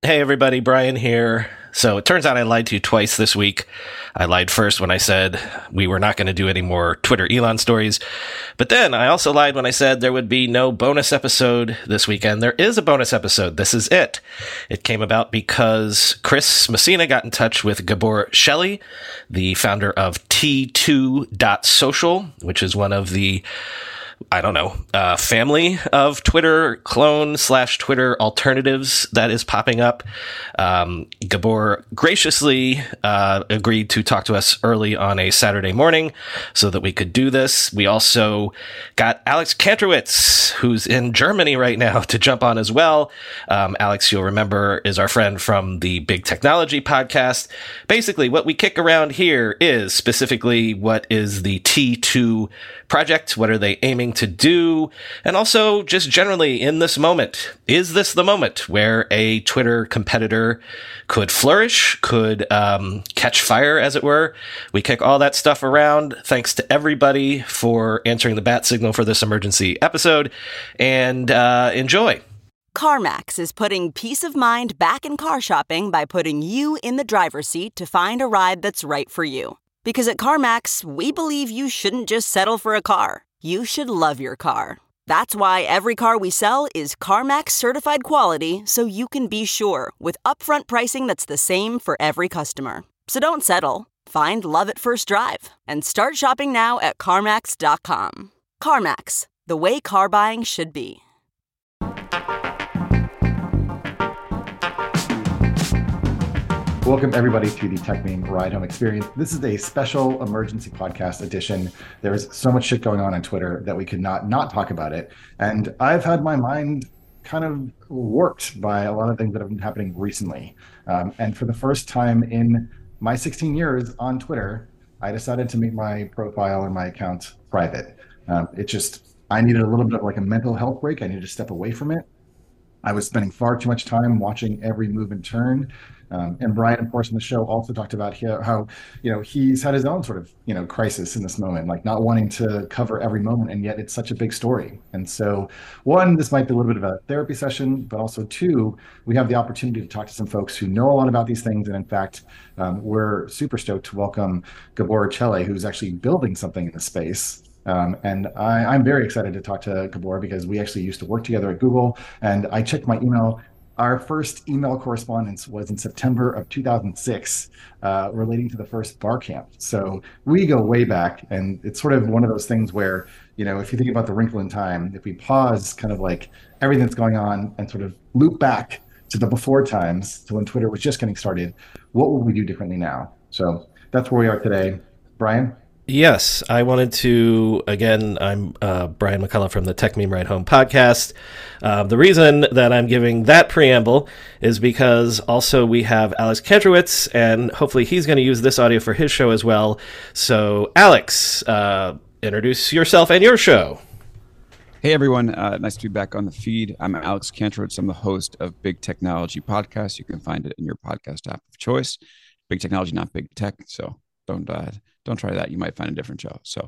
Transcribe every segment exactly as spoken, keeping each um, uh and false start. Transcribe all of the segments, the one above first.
Hey everybody, Brian here. So it turns out I lied to you twice this week. I lied first when I said we were not going to do any more Twitter Elon stories. But then I also lied when I said there would be no bonus episode this weekend. There is a bonus episode. This is it. It came about because Chris Messina got in touch with Gabor Shelley, the founder of T two dot social, which is one of the I don't know, uh, family of Twitter clone slash Twitter alternatives that is popping up. Um, Gabor graciously uh, agreed to talk to us early on a Saturday morning so that we could do this. We also got Alex Kantrowitz, who's in Germany right now, to jump on as well. Um, Alex, you'll remember, is our friend from the Big Technology podcast. Basically, what we kick around here is specifically what is the T two project? What are they aiming to do? And also just generally in this moment, is this the moment where a Twitter competitor could flourish, could um, catch fire, as it were? We kick all that stuff around. Thanks to everybody for answering the bat signal for this emergency episode, and uh, enjoy. CarMax is putting peace of mind back in car shopping by putting you in the driver's seat to find a ride that's right for you. Because at CarMax, we believe you shouldn't just settle for a car. You should love your car. That's why every car we sell is CarMax certified quality, so you can be sure with upfront pricing that's the same for every customer. So don't settle. Find love at first drive and start shopping now at CarMax dot com. CarMax, the way car buying should be. Welcome, everybody, to the Techmeme Ride Home Experience. This is a special emergency podcast edition. There is so much shit going on on Twitter that we could not not talk about it. And I've had my mind kind of warped by a lot of things that have been happening recently. Um, and for the first time in my sixteen years on Twitter, I decided to make my profile and my account private. Um, it just, I needed a little bit of like a mental health break. I needed to step away from it. I was spending far too much time watching every move and turn. Um, and Brian, of course, in the show also talked about how, how, you know, he's had his own sort of, you know, crisis in this moment, like not wanting to cover every moment. And yet it's such a big story. And so, one, this might be a little bit of a therapy session, but also two, we have the opportunity to talk to some folks who know a lot about these things. And in fact, um, we're super stoked to welcome Gabor Shelley, who's actually building something in the space. Um, and I, I'm very excited to talk to Gabor because we actually used to work together at Google. And I checked my email. Our first email correspondence was in September of two thousand six, uh, relating to the first Barcamp. So we go way back, and it's sort of one of those things where, you know, if you think about the wrinkle in time, if we pause kind of like everything that's going on and sort of loop back to the before times, to when Twitter was just getting started, what will we do differently now? So that's where we are today. Brian? Yes, I wanted to, again, I'm uh, Brian McCullough from the Techmeme Ride Home podcast. Uh, the reason that I'm giving that preamble is because also we have Alex Kantrowitz, and hopefully he's going to use this audio for his show as well. So, Alex, uh, introduce yourself and your show. Hey, everyone. Uh, nice to be back on the feed. I'm Alex Kantrowitz. I'm the host of Big Technology Podcast. You can find it in your podcast app of choice. Big Technology, not Big Tech. So don't uh, don't try that. You might find a different show. So,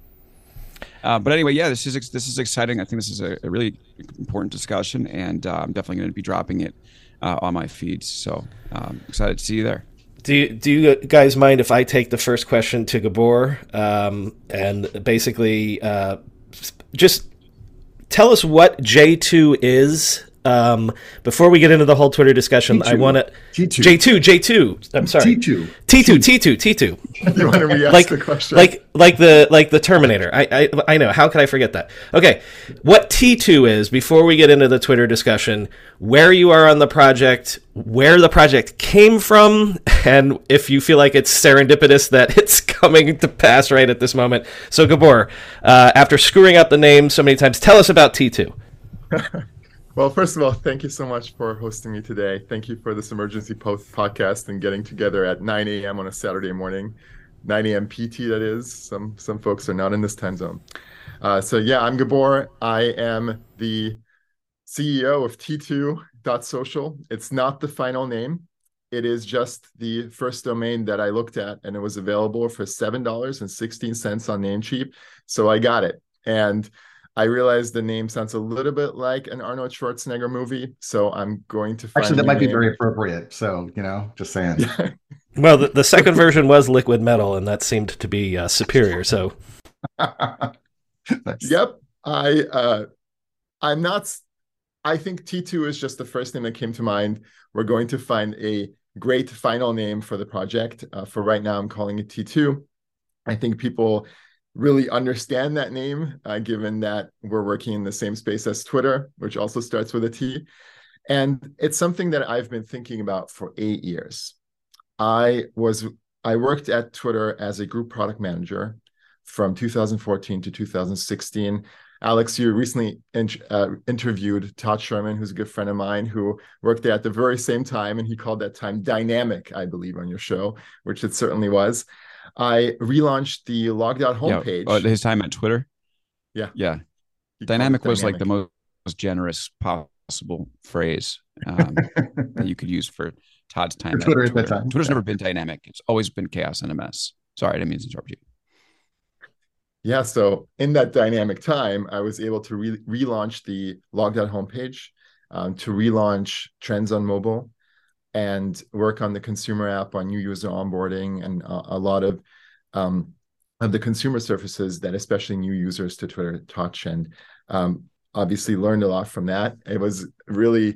uh, but anyway, yeah, this is this is exciting. I think this is a, a really important discussion, and uh, I'm definitely going to be dropping it uh, on my feeds. So um, excited to see you there. Do you, do you guys mind if I take the first question to Gabor, um, and basically uh, just tell us what J two is? Um, before we get into the whole Twitter discussion, T two. I want to J two, J two. I'm sorry, T two, T two, T two, T two. You want to re-ask like, the question? Like, like the like the Terminator. I, I I know. How could I forget that? Okay, what T two is? Before we get into the Twitter discussion, where you are on the project, where the project came from, and if you feel like it's serendipitous that it's coming to pass right at this moment. So, Gabor, uh, after screwing up the name so many times, tell us about T two. Well, first of all, thank you so much for hosting me today. Thank you for this emergency post podcast and getting together at nine a.m. on a Saturday morning, nine a.m. P T, that is. Some some folks are not in this time zone. Uh, so yeah, I'm Gabor. I am the C E O of T two dot social. It's not the final name. It is just the first domain that I looked at, and it was available for seven dollars and sixteen cents on Namecheap. So I got it. And I realize the name sounds a little bit like an Arnold Schwarzenegger movie, so I'm going to find Actually, that a might be name. very appropriate. So, you know, just saying. Yeah. Well, the, the second version was Liquid Metal, and that seemed to be uh, superior. So, Nice. Yep. I uh, I'm not. I think T two is just the first name that came to mind. We're going to find a great final name for the project. Uh, for right now, I'm calling it T two. I think people really understand that name, uh, given that we're working in the same space as Twitter, which also starts with a T. And it's something that I've been thinking about for eight years. I was I worked at Twitter as a group product manager from two thousand fourteen to two thousand sixteen. Alex, you recently in, uh, interviewed Todd Sherman, who's a good friend of mine, who worked there at the very same time, and he called that time dynamic, I believe, on your show, which it certainly was. I relaunched the Logged Out homepage. Yeah, uh, his time at Twitter. Yeah, yeah. He Dynamic was dynamic. like the most, most generous possible phrase um, that you could use for Todd's time For at Twitter Twitter. at that time. Twitter's Yeah. never been dynamic. It's always been chaos and a mess. Sorry, I didn't mean to interrupt you. Yeah, so in that dynamic time, I was able to re- relaunch the Logged Out homepage, um, to relaunch Trends on Mobile, and work on the consumer app, on new user onboarding, and uh, a lot of um, of the consumer surfaces that especially new users to Twitter touch. And um, obviously learned a lot from that. It was really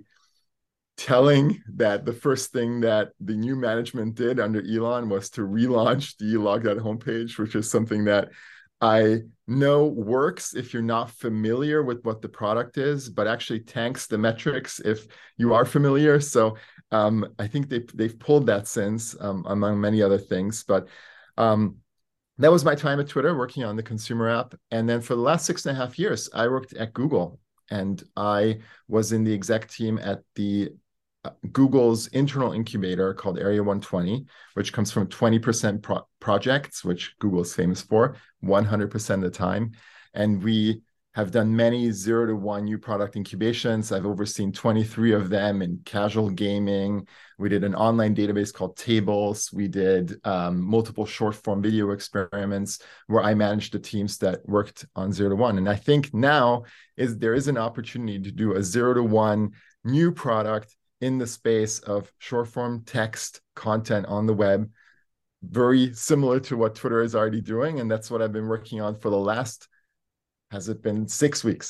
telling that the first thing that the new management did under Elon was to relaunch the Logged Out homepage, which is something that I know works if you're not familiar with what the product is, but actually tanks the metrics if you are familiar. So um, I think they've, they've pulled that since, um, among many other things. But um, that was my time at Twitter, working on the consumer app. And then for the last six and a half years, I worked at Google, and I was in the exec team at the Google's internal incubator called Area one twenty, which comes from twenty percent pro- projects, which Google is famous for, one hundred percent of the time. And we have done many zero to one new product incubations. I've overseen twenty-three of them in casual gaming. We did an online database called Tables. We did um, multiple short form video experiments where I managed the teams that worked on zero to one. And I think now is there is an opportunity to do a zero to one new product in the space of short form text content on the web, very similar to what Twitter is already doing. And that's what I've been working on for the last, has it been six weeks?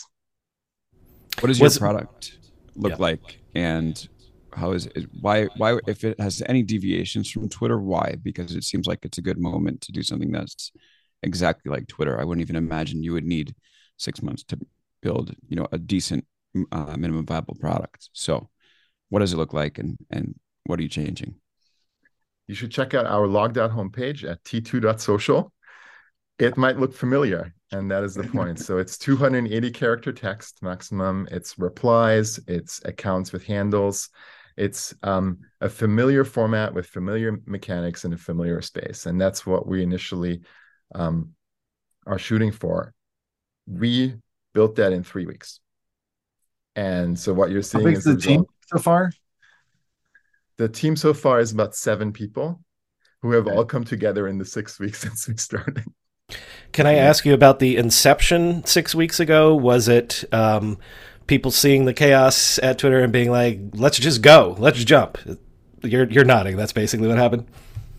What does your Was- product look Yeah. like? And how is it, why, why, if it has any deviations from Twitter, why? Because it seems like it's a good moment to do something that's exactly like Twitter. I wouldn't even imagine you would need six months to build, you know, a decent uh, minimum viable product. So what does it look like, and, and what are you changing? You should check out our Logged Out homepage at t two dot social. It might look familiar, and that is the point. So it's two hundred eighty character text maximum. It's replies, it's accounts with handles. It's um, a familiar format with familiar mechanics in a familiar space. And that's what we initially um, are shooting for. We built that in three weeks. And so what you're How seeing big's is the the team result. so far? The team so far is about seven people who have Okay. all come together in the six weeks since we started. can I ask you about the inception six weeks ago? Was it um, people seeing the chaos at Twitter and being like, "Let's just go, let's jump"? You're you're nodding. That's basically what happened.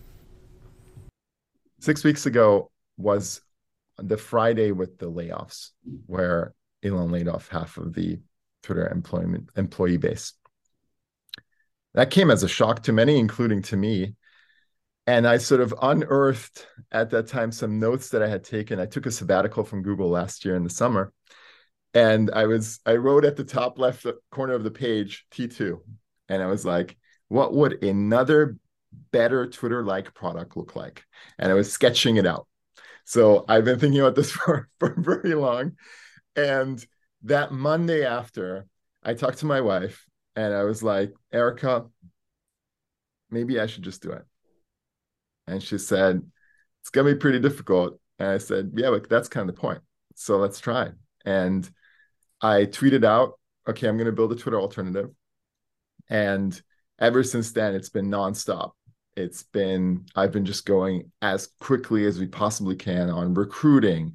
Six weeks ago was the Friday with the layoffs, where Elon laid off half of the Twitter employment employee base. That came as a shock to many, including to me. And I sort of unearthed at that time some notes that I had taken. I took a sabbatical from Google last year in the summer. And I was I wrote at the top left corner of the page T two. And I was like, what would another better Twitter-like product look like? And I was sketching it out. So I've been thinking about this for, for very long. And that Monday after, I talked to my wife and I was like, Erica, maybe I should just do it. And she said, it's going to be pretty difficult. And I said, yeah, but that's kind of the point. So let's try. And I tweeted out, okay, I'm going to build a Twitter alternative. And ever since then, it's been nonstop. It's been, I've been just going as quickly as we possibly can on recruiting,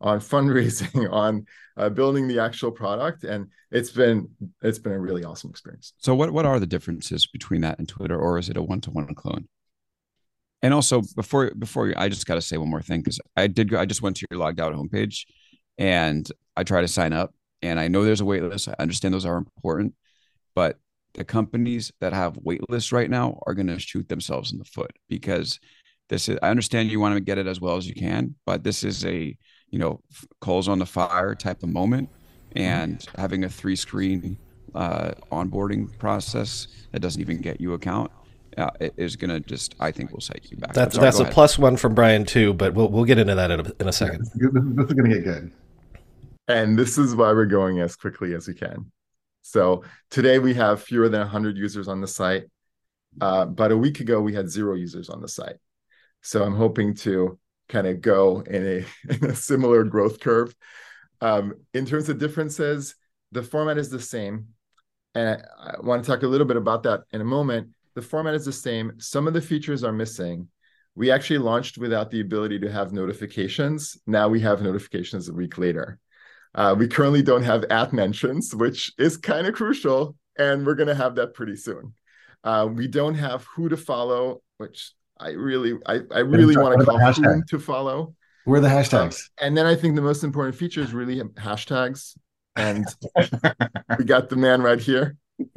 on fundraising, on uh, building the actual product, and it's been it's been a really awesome experience. So what what are the differences between that and Twitter, or is it a one-to-one clone? And also, before before I just got to say one more thing, because I did go, I just went to your logged out homepage, and I tried to sign up, and I know there's a wait list. I understand those are important, but the companies that have wait lists right now are going to shoot themselves in the foot, because this is, I understand you want to get it as well as you can, but this is a, you know, coals on the fire type of moment, and having a three screen uh, onboarding process that doesn't even get you account uh, is going to just, I think will set you back. That's, sorry, that's a ahead. plus one from Brian too, but we'll, we'll get into that in a, in a second. Yeah, this, this is going to get good. And this is why we're going as quickly as we can. So today we have fewer than one hundred users on the site. Uh, but a week ago, we had zero users on the site. So I'm hoping to kind of go in a, in a similar growth curve. Um, in terms of differences, the format is the same. And I, I want to talk a little bit about that in a moment. The format is the same. Some of the features are missing. We actually launched without the ability to have notifications. Now we have notifications a week later. Uh, we currently don't have at mentions, which is kind of crucial, and we're going to have that pretty soon. Uh, we don't have who to follow, which I really, I, I really want to call who to follow. Where are the hashtags? Um, and then I think the most important feature is really hashtags, and we got the man right here.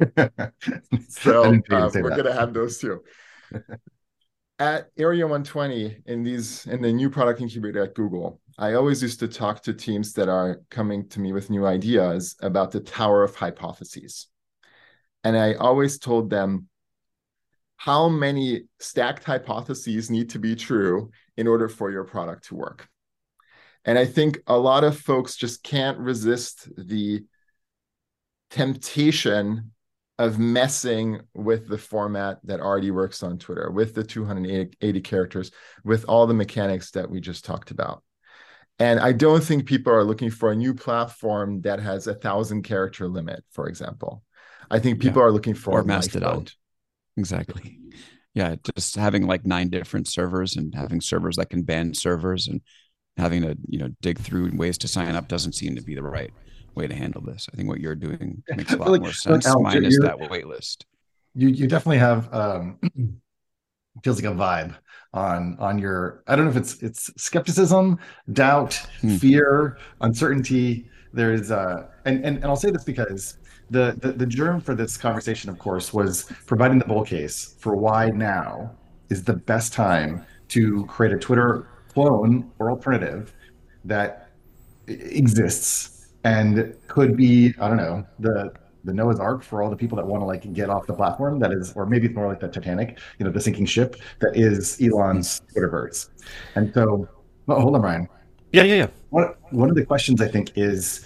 So uh, we're going to have those too. At Area one twenty, in these in the new product incubator at Google, I always used to talk to teams that are coming to me with new ideas about the tower of hypotheses. And I always told them how many stacked hypotheses need to be true in order for your product to work. And I think a lot of folks just can't resist the temptation of messing with the format that already works on Twitter, with the two hundred eighty characters, with all the mechanics that we just talked about. And I don't think people are looking for a new platform that has a thousand character limit, for example. I think people yeah. are looking for or Mastodon. Exactly. Yeah, just having like nine different servers and having servers that can ban servers and having to, you know, dig through ways to sign up doesn't seem to be the right way to handle this. I think what you're doing makes a lot like, more sense, Al, minus that wait list. You you definitely have um feels like a vibe on on your, I don't know if it's it's skepticism, doubt, hmm. fear, uncertainty. There's uh and, and and I'll say this because the, the the germ for this conversation, of course, was providing the bull case for why now is the best time to create a Twitter clone or alternative that exists and could be, I don't know, the the Noah's Ark for all the people that want to like get off the platform. That is, or maybe it's more like the Titanic, you know, the sinking ship that is Elon's Twitterverse. And so, well, hold on, Brian. Yeah, yeah, yeah. One one of the questions I think is,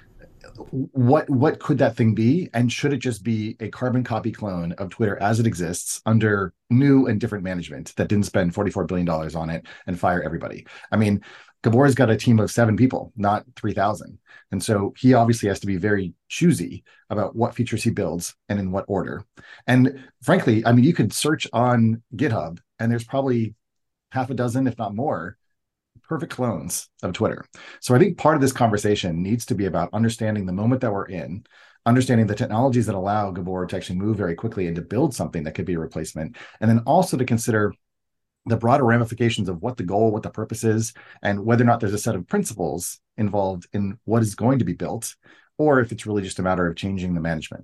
what what could that thing be, and should it just be a carbon copy clone of Twitter as it exists under new and different management that didn't spend forty-four billion dollars on it and fire everybody? I mean, Gabor's got a team of seven people, not three thousand. And so he obviously has to be very choosy about what features he builds and in what order. And frankly, I mean, you could search on GitHub and there's probably half a dozen, if not more, perfect clones of Twitter. So I think part of this conversation needs to be about understanding the moment that we're in, understanding the technologies that allow Gabor to actually move very quickly and to build something that could be a replacement, and then also to consider the broader ramifications of what the goal, what the purpose is, and whether or not there's a set of principles involved in what is going to be built, or if it's really just a matter of changing the management.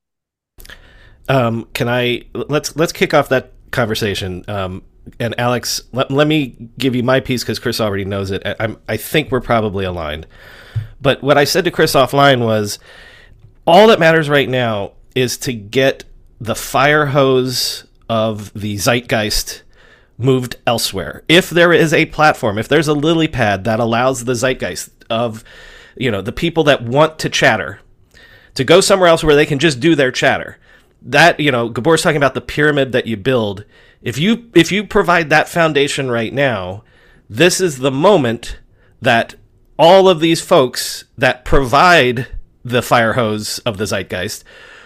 Um, can I let's let's kick off that conversation. Um, and Alex, let, let me give you my piece because Chris already knows it. I, I'm, I think we're probably aligned. But what I said to Chris offline was, all that matters right now is to get the fire hose of the zeitgeist moved elsewhere. If there is a platform, if there's a lily pad that allows the zeitgeist of, you know, the people that want to chatter to go somewhere else where they can just do their chatter. That, you know, Gabor's talking about the pyramid that you build. If you if you provide that foundation right now, this is the moment that all of these folks that provide the fire hose of the zeitgeist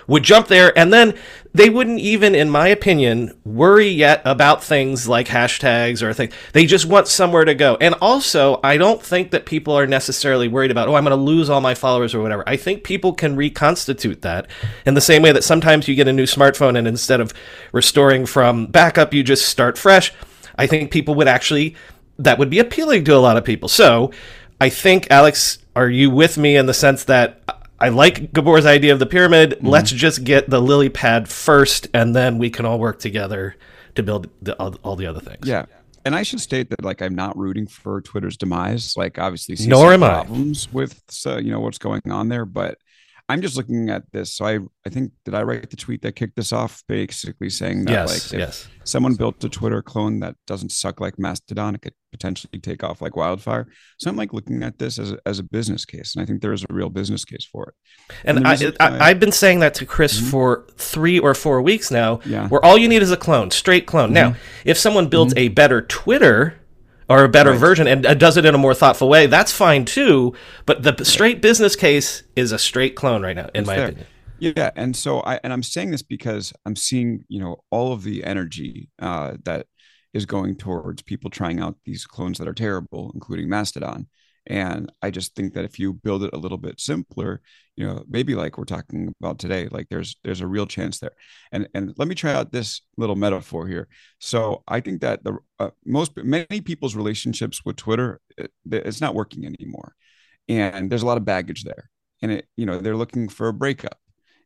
would jump there, and then they wouldn't even, in my opinion, worry yet about things like hashtags or things. They just want somewhere to go. And also, I don't think that people are necessarily worried about, oh, I'm going to lose all my followers or whatever. I think people can reconstitute that in the same way that sometimes you get a new smartphone and instead of restoring from backup, you just start fresh. I think people would actually, that would be appealing to a lot of people. So I think, Alex, are you with me in the sense that I like Gabor's idea of the pyramid? Mm-hmm. Let's just get the lily pad first, and then we can all work together to build the, all, all the other things. Yeah. And I should state that, like, I'm not rooting for Twitter's demise. Like, obviously, see Nor some am problems I. with, uh, you know, what's going on there. But I'm just looking at this. So I, I think, did I write the tweet that kicked this off? Basically saying that, yes, like, if yes. someone built a Twitter clone that doesn't suck like Mastodon, it could potentially take off like wildfire. So I'm like looking at this as a, as a business case, and I think there is a real business case for it. And, and I, I, I, I've been saying that to Chris mm-hmm. for three or four weeks now, yeah. where all you need is a clone, straight clone. Mm-hmm. Now, if someone builds mm-hmm. a better Twitter or a better right. version and does it in a more thoughtful way, that's fine too. But the straight business case is a straight clone right now, in it's my there. opinion. Yeah, and so I and I'm saying this because I'm seeing, you know, all of the energy uh, that is going towards people trying out these clones that are terrible, including Mastodon. And I just think that if you build it a little bit simpler, you know, maybe like we're talking about today, like there's there's a real chance there. And and let me try out this little metaphor here. So I think that the uh, most many people's relationships with Twitter, it, it's not working anymore, and there's a lot of baggage there. And it, you know, they're looking for a breakup,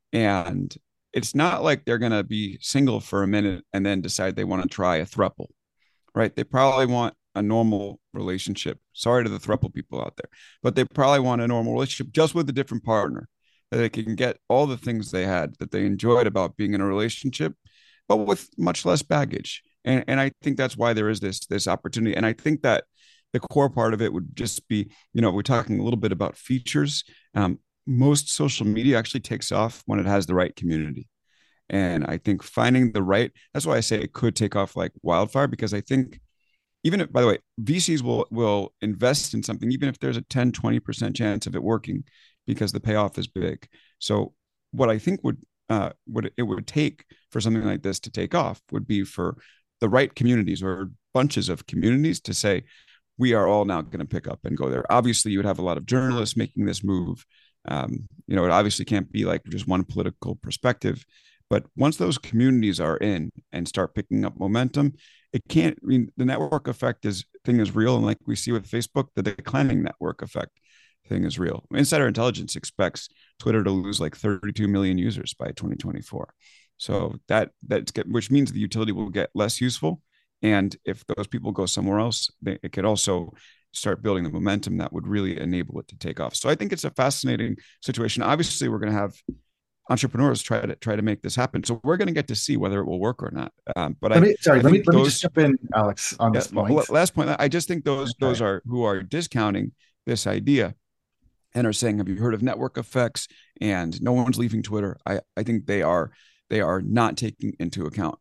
and it's not like they're gonna be single for a minute and then decide they want to try a throuple, right? They probably want a normal relationship. Sorry to the throuple people out there, but they probably want a normal relationship just with a different partner, that they can get all the things they had that they enjoyed about being in a relationship, but with much less baggage. And and I think that's why there is this this opportunity. And I think that the core part of it would just be, you know, we're talking a little bit about features. Um, most social media actually takes off when it has the right community. And I think finding the right, that's why I say it could take off like wildfire, because I think even if, by the way, V Cs will will invest in something, even if there's a ten, twenty percent chance of it working, because the payoff is big. So what I think would, uh, what it would take for something like this to take off would be for the right communities or bunches of communities to say, we are all now going to pick up and go there. Obviously, you would have a lot of journalists making this move. Um, you know, it obviously can't be like just one political perspective. But once those communities are in and start picking up momentum, it can't, I mean, the network effect is thing is real. And like we see with Facebook, the declining network effect thing is real. Insider Intelligence expects Twitter to lose like thirty-two million users by twenty twenty-four. So that, that's, which means the utility will get less useful. And if those people go somewhere else, they, it could also start building the momentum that would really enable it to take off. So I think it's a fascinating situation. Obviously, we're going to have entrepreneurs try to try to make this happen. So we're going to get to see whether it will work or not. Um, but let I me, sorry, I let me let those, me just jump in, Alex, on yeah, this point. Last point. I just think those okay. those are who are discounting this idea and are saying, "Have you heard of network effects?" And no one's leaving Twitter. I I think they are they are not taking into account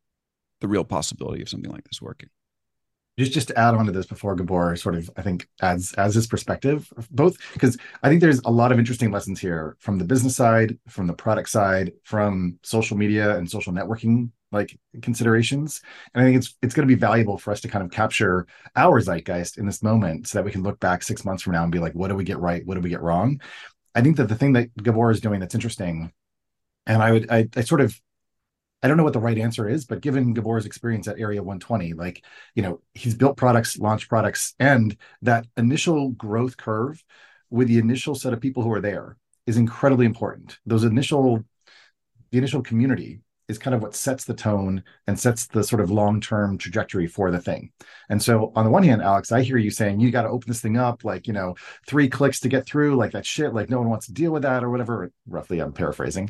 the real possibility of something like this working. Just just to add on to this before Gabor sort of, I think, adds as his perspective, both, because I think there's a lot of interesting lessons here from the business side, from the product side, from social media and social networking like considerations. And I think it's it's going to be valuable for us to kind of capture our zeitgeist in this moment so that we can look back six months from now and be like, what did we get right? What did we get wrong? I think that the thing that Gabor is doing that's interesting, and I would I, I sort of I don't know what the right answer is, but given Gabor's experience at Area one twenty, like, you know, he's built products, launched products, and that initial growth curve with the initial set of people who are there is incredibly important. Those initial, the initial community is kind of what sets the tone and sets the sort of long-term trajectory for the thing. And so on the one hand, Alex, I hear you saying, you got to open this thing up, like, you know, three clicks to get through, like that shit, like no one wants to deal with that or whatever. Roughly, I'm paraphrasing.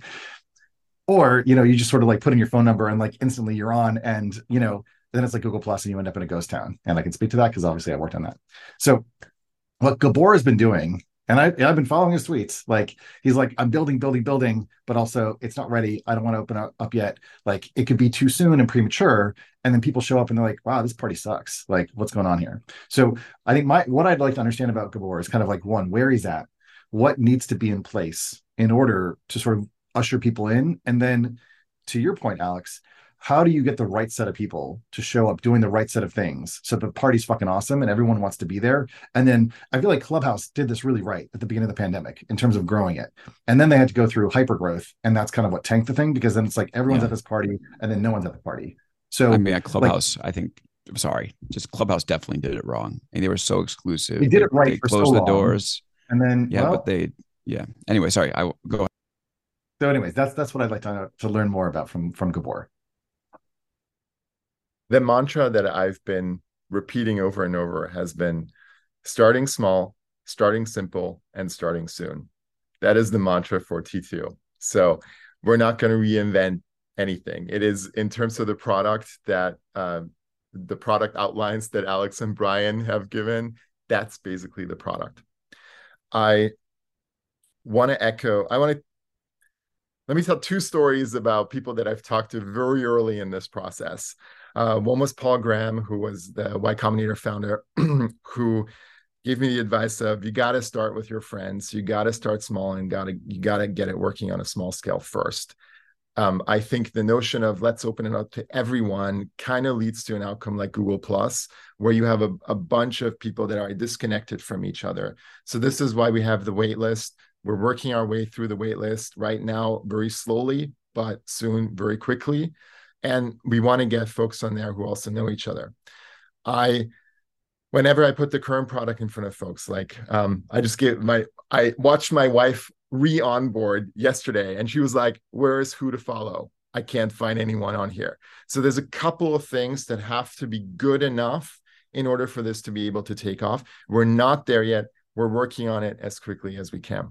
Or, you know, you just sort of like put in your phone number and like instantly you're on, and, you know, then it's like Google Plus and you end up in a ghost town. And I can speak to that because obviously I worked on that. So what Gabor has been doing, and I, I've been following his tweets, like he's like, I'm building, building, building, but also it's not ready. I don't want to open up, up yet. Like it could be too soon and premature. And then people show up and they're like, wow, this party sucks. Like what's going on here? So I think my what I'd like to understand about Gabor is kind of like, one, where he's at, what needs to be in place in order to sort of usher people in. And then to your point, Alex, how do you get the right set of people to show up doing the right set of things so the party's fucking awesome and everyone wants to be there? And then I feel like Clubhouse did this really right at the beginning of the pandemic in terms of growing it. And then they had to go through hyper growth, and that's kind of what tanked the thing, because then it's like everyone's Yeah. at this party and then no one's at the party. So I mean, at Clubhouse, like, I think, I'm sorry, just Clubhouse definitely did it wrong. And they were so exclusive. They did it right They for closed so the long. doors. And then, Yeah, well, but they, yeah. Anyway, sorry, I go ahead. So anyways, that's that's what I'd like to, to learn more about from, from Gabor. The mantra that I've been repeating over and over has been starting small, starting simple, and starting soon. That is the mantra for T two. So we're not going to reinvent anything. It is, in terms of the product, that uh, the product outlines that Alex and Brian have given, that's basically the product. I want to echo, I want to, let me tell two stories about people that I've talked to very early in this process. Uh, one was Paul Graham, who was the Y Combinator founder, who gave me the advice of, you got to start with your friends. You got to start small and got to you got to get it working on a small scale first. Um, I think the notion of let's open it up to everyone kind of leads to an outcome like Google Plus, where you have a, a bunch of people that are disconnected from each other. So this is why we have the wait list. We're working our way through the wait list right now, very slowly, but soon, very quickly. And we want to get folks on there who also know each other. I, whenever I put the current product in front of folks, like um, I just gave my, I watched my wife re-onboard yesterday, and she was like, where is who to follow? I can't find anyone on here. So there's a couple of things that have to be good enough in order for this to be able to take off. We're not there yet. We're working on it as quickly as we can.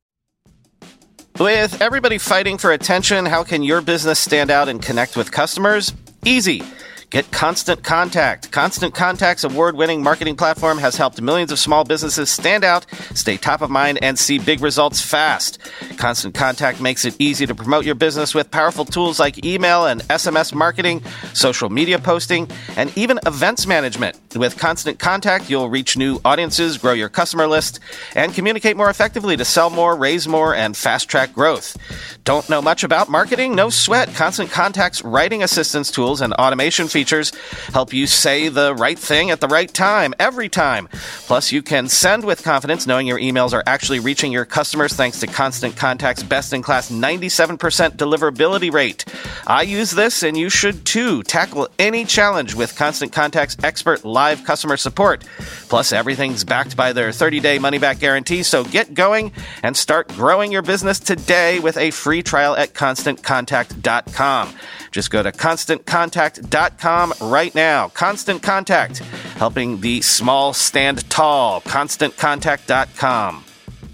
With everybody fighting for attention, how can your business stand out and connect with customers? Easy. Get Constant Contact. Constant Contact's award-winning marketing platform has helped millions of small businesses stand out, stay top of mind, and see big results fast. Constant Contact makes it easy to promote your business with powerful tools like email and S M S marketing, social media posting, and even events management. With Constant Contact, you'll reach new audiences, grow your customer list, and communicate more effectively to sell more, raise more, and fast-track growth. Don't know much about marketing? No sweat. Constant Contact's writing assistance tools and automation features Features help you say the right thing at the right time, every time. Plus, you can send with confidence knowing your emails are actually reaching your customers thanks to Constant Contact's best-in-class ninety-seven percent deliverability rate. I use this, and you should too. Tackle any challenge with Constant Contact's expert live customer support. Plus, everything's backed by their thirty-day money-back guarantee, so get going and start growing your business today with a free trial at constant contact dot com. Just go to constant contact dot com right now. Constant Contact, helping the small stand tall. constant contact dot com.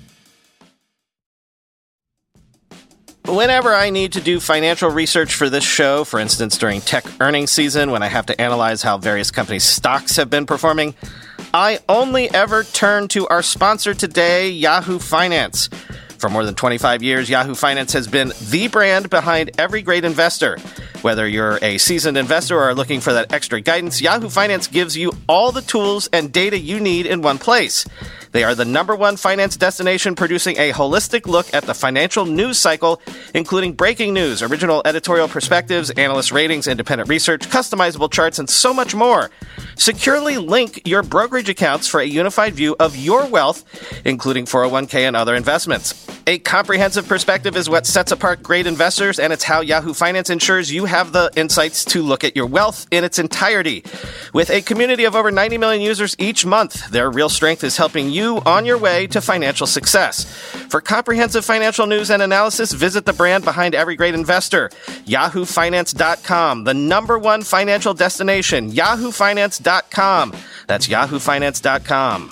Whenever I need to do financial research for this show, for instance during tech earnings season when I have to analyze how various companies' stocks have been performing, I only ever turn to our sponsor today, Yahoo Finance. For more than twenty-five years, Yahoo Finance has been the brand behind every great investor. Whether you're a seasoned investor or are looking for that extra guidance, Yahoo Finance gives you all the tools and data you need in one place. They are the number one finance destination producing a holistic look at the financial news cycle, including breaking news, original editorial perspectives, analyst ratings, independent research, customizable charts, and so much more. Securely link your brokerage accounts for a unified view of your wealth, including four oh one k and other investments. A comprehensive perspective is what sets apart great investors, and it's how Yahoo Finance ensures you have the insights to look at your wealth in its entirety. With a community of over ninety million users each month, their real strength is helping you on your way to financial success. For comprehensive financial news and analysis, visit the brand behind every great investor, yahoo finance dot com, the number one financial destination, yahoo finance dot com. That's yahoo finance dot com.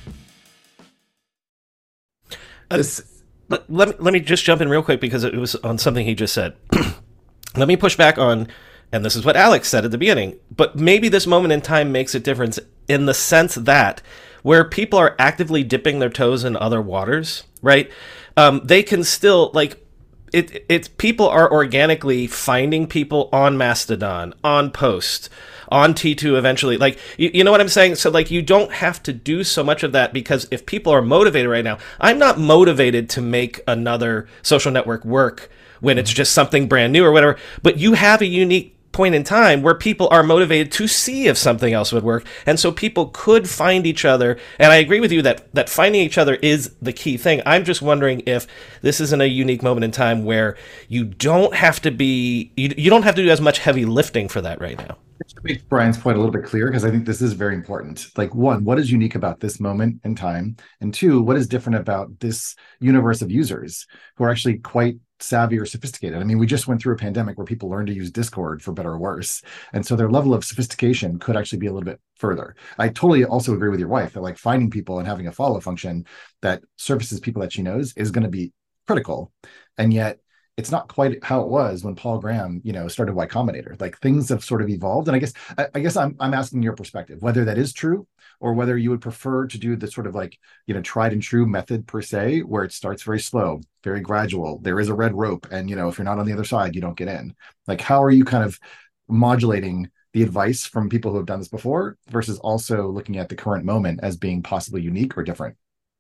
This, Let, let, me, let me just jump in real quick because it was on something he just said. Let me push back on, and this is what Alex said at the beginning, but maybe this moment in time makes a difference in the sense that where people are actively dipping their toes in other waters, right? Um, they can still, like, it. It's people are organically finding people on Mastodon, on Post, on T two eventually. Like, you, you know what I'm saying? So, like, you don't have to do so much of that because if people are motivated right now, I'm not motivated to make another social network work when it's just something brand new or whatever. But you have a unique point in time where people are motivated to see if something else would work, and so people could find each other. And I agree with you that that finding each other is the key thing. I'm just wondering if this isn't a unique moment in time where you don't have to be you, you don't have to do as much heavy lifting for that right now. To make Brian's point a little bit clearer, because I think this is very important. Like, one, what is unique about this moment in time? And two, what is different about this universe of users who are actually quite savvy or sophisticated? I mean, we just went through a pandemic where people learned to use Discord for better or worse. And so their level of sophistication could actually be a little bit further. I totally also agree with your wife that like finding people and having a follow function that surfaces people that she knows is going to be critical. And yet it's not quite how it was when Paul Graham, you know, started Y Combinator. Like things have sort of evolved. And I guess, I, I guess I'm, I'm asking your perspective, whether that is true or whether you would prefer to do the sort of like, you know, tried and true method per se, where it starts very slow, very gradual. There is a red rope. And, you know, if you're not on the other side, you don't get in. Like, how are you kind of modulating the advice from people who have done this before versus also looking at the current moment as being possibly unique or different?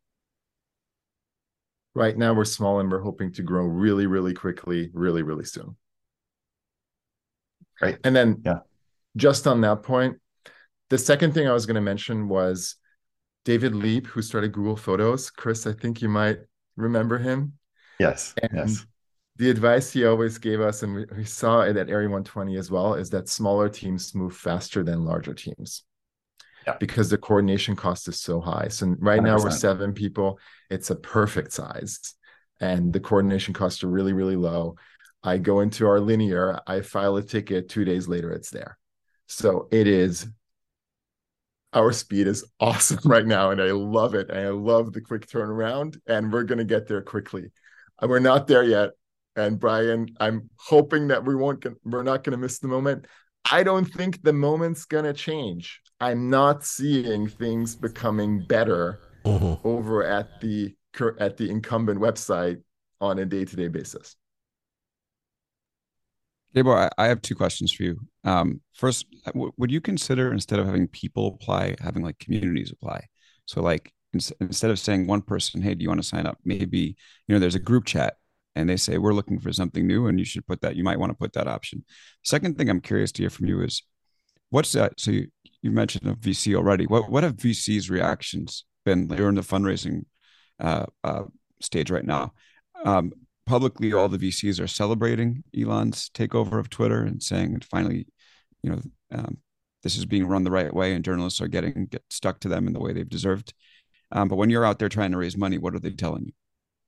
Right now we're small and we're hoping to grow really, really quickly, really, really soon. Right. And then yeah. just on that point, the second thing I was going to mention was David Leap, who started Google Photos. Chris, I think you might remember him. Yes. And yes. the advice he always gave us, and we, we saw it at Area one twenty as well, is that smaller teams move faster than larger teams. Yeah. Because the coordination cost is so high. So right one hundred percent. Now we're seven people. It's a perfect size. And the coordination costs are really, really low. I go into our linear, I file a ticket, two days later, it's there. So it is, our speed is awesome right now. And I love it. And I love the quick turnaround. And we're going to get there quickly. We're not there yet. And Brian, I'm hoping that we won't get, we're not going to miss the moment. I don't think the moment's going to change. I'm not seeing things becoming better mm-hmm. over at the at the incumbent website on a day-to-day basis. Gabor, I have two questions for you. Um, first, w- would you consider, instead of having people apply, having like communities apply? So like in- instead of saying one person, hey, do you want to sign up? Maybe, you know, there's a group chat and they say, we're looking for something new and you should put that, you might want to put that option. Second thing I'm curious to hear from you is, what's that? So you, you mentioned a V C already. What what have V Cs' reactions been? They're in the fundraising uh, uh, stage right now. Um, publicly, all the V Cs are celebrating Elon's takeover of Twitter and saying, finally, you know, um, this is being run the right way and journalists are getting get stuck to them in the way they've deserved. Um, but when you're out there trying to raise money, what are they telling you?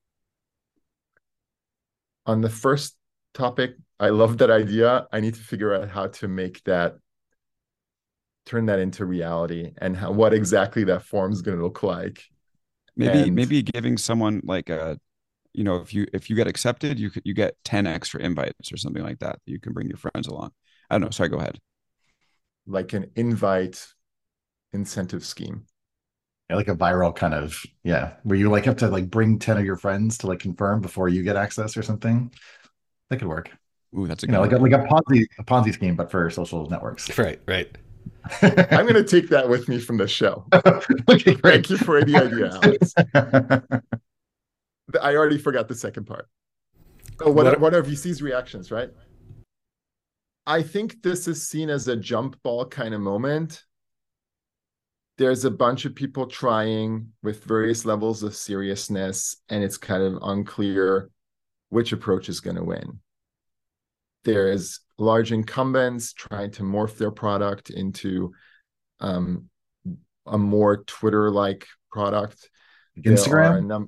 On the first topic, I love that idea. I need to figure out how to make that, turn that into reality, and how, what exactly that form is going to look like. Maybe and... maybe giving someone like a, you know, if you if you get accepted, you you get ten extra invites or something like that. You can bring your friends along. I don't know. Sorry, go ahead. Like an invite incentive scheme. Yeah, like a viral kind of, yeah, where you like have to like bring ten of your friends to like confirm before you get access or something. That could work. Ooh, that's a you good know, one. like a, like a Ponzi a Ponzi scheme, but for social networks. Right, right. I'm going to take that with me from the show. Okay, thank you for the idea, Alex. I already forgot the second part. Oh, what, what, are, what are V C's reactions, right? I think this is seen as a jump ball kind of moment. There's a bunch of people trying with various levels of seriousness, and it's kind of unclear which approach is going to win. There's large incumbents trying to morph their product into um, a more Twitter-like product. Instagram? Num-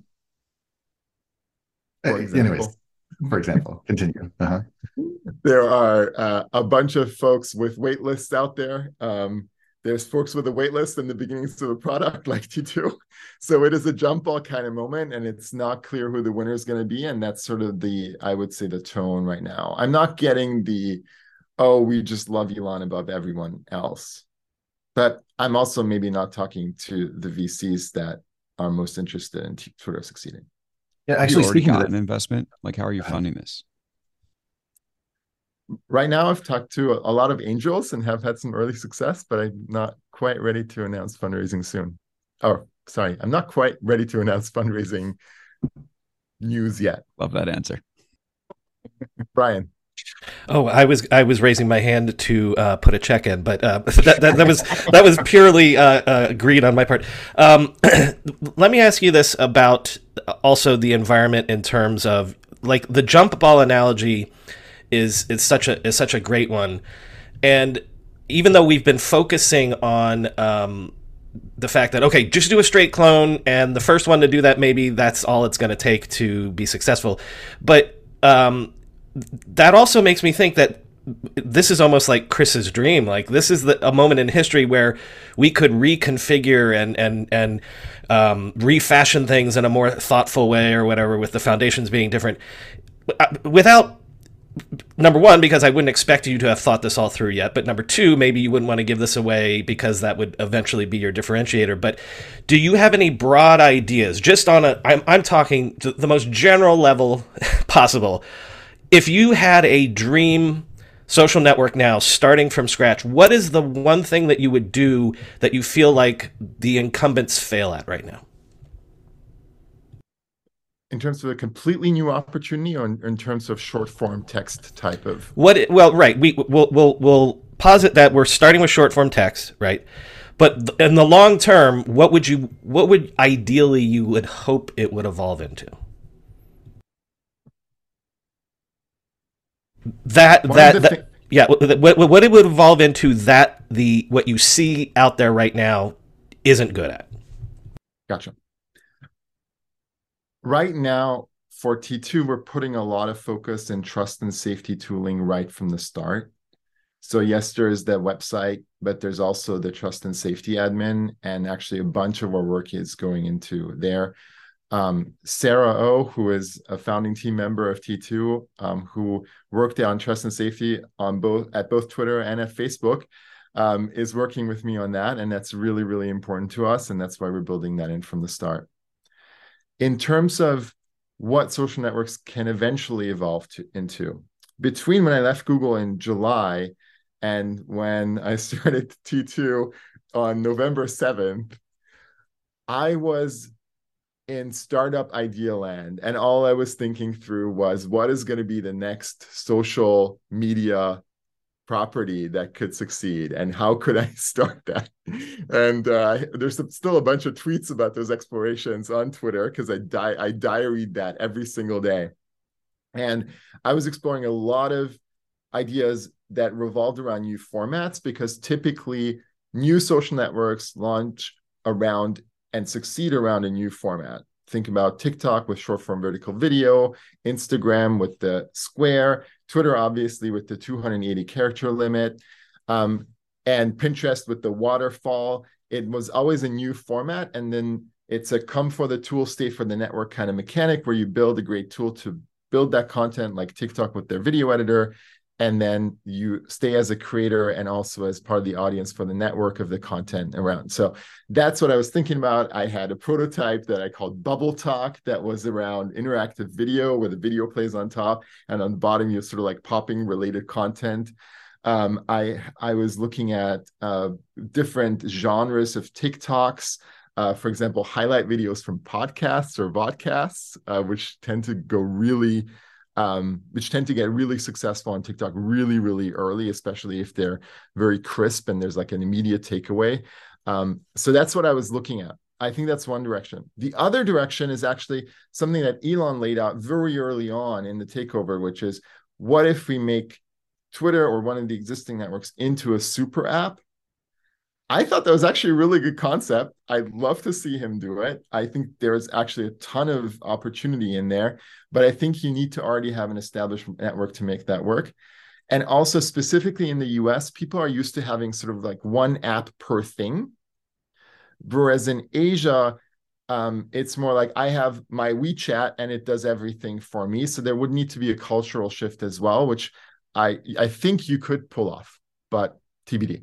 for example. Anyways, for example, continue. Uh-huh. There are uh, a bunch of folks with wait lists out there. Um, there's folks with a wait list in the beginnings of a product like T two. So it is a jump ball kind of moment, and it's not clear who the winner is going to be. And that's sort of the, I would say, the tone right now. I'm not getting the, oh, we just love Elon above everyone else. But I'm also maybe not talking to the V Cs that are most interested in Twitter succeeding. Yeah, actually, you already speaking got of an investment, like how are you funding this? Right now, I've talked to a, a lot of angels and have had some early success, but I'm not quite ready to announce fundraising soon. Oh, sorry, I'm not quite ready to announce fundraising news yet. Love that answer. Brian. Oh, I was I was raising my hand to uh, put a check in, but uh, that, that that was that was purely uh, uh, agreed on my part. Um, let me ask you this about also the environment in terms of like the jump ball analogy is is such a is such a great one, and even though we've been focusing on um, the fact that okay, just do a straight clone, and the first one to do that, maybe that's all it's going to take to be successful, but um, that also makes me think that this is almost like Chris's dream. Like this is the, a moment in history where we could reconfigure and and and um, refashion things in a more thoughtful way or whatever, with the foundations being different. Without number one, because I wouldn't expect you to have thought this all through yet. But number two, maybe you wouldn't want to give this away because that would eventually be your differentiator. But do you have any broad ideas, just on a? I'm I'm talking to the most general level possible. If you had a dream social network now starting from scratch, what is the one thing that you would do that you feel like the incumbents fail at right now? In terms of a completely new opportunity, or in, in terms of short form text type of what? Well, right. We will we'll, we'll posit that we're starting with short form text, right? But in the long term, what would you what would ideally you would hope it would evolve into? That One that, of the that thi- yeah, what, what it would evolve into, that the what you see out there right now isn't good at. Gotcha. Right now for T two, we're putting a lot of focus in trust and safety tooling right from the start. So yes, there's the website, but there's also the trust and safety admin, and actually a bunch of our work is going into there. Um, Sarah O, who is a founding team member of T two, um, who worked on trust and safety on both at both Twitter and at Facebook, um, is working with me on that, and that's really, really important to us, and that's why we're building that in from the start. In terms of what social networks can eventually evolve to, into, between when I left Google in July and when I started T two on November seventh, I was in startup idea land, and all I was thinking through was what is going to be the next social media property that could succeed, and how could I start that? And uh, there's still a bunch of tweets about those explorations on Twitter, because I di- I diaried that every single day, and I was exploring a lot of ideas that revolved around new formats, because typically new social networks launch around and succeed around a new format. Think about TikTok with short form vertical video, Instagram with the square, Twitter obviously with the two hundred eighty character limit, um, and Pinterest with the waterfall. It was always a new format, and then it's a come for the tool, stay for the network kind of mechanic, where you build a great tool to build that content, like TikTok with their video editor, and then you stay as a creator and also as part of the audience for the network of the content around. So that's what I was thinking about. I had a prototype that I called Bubble Talk that was around interactive video, where the video plays on top, and on the bottom you sort of like popping related content. Um, I I was looking at uh, different genres of TikToks. Uh, for example, highlight videos from podcasts or vodcasts, uh, which tend to go really Um, which tend to get really successful on TikTok really, really early, especially if they're very crisp and there's like an immediate takeaway. Um, so that's what I was looking at. I think that's one direction. The other direction is actually something that Elon laid out very early on in the takeover, which is, what if we make Twitter or one of the existing networks into a super app? I thought that was actually a really good concept. I'd love to see him do it. I think there's actually a ton of opportunity in there, but I think you need to already have an established network to make that work. And also specifically in the U S, people are used to having sort of like one app per thing. Whereas in Asia, um, it's more like I have my WeChat and it does everything for me. So there would need to be a cultural shift as well, which I, I think you could pull off, but T B D.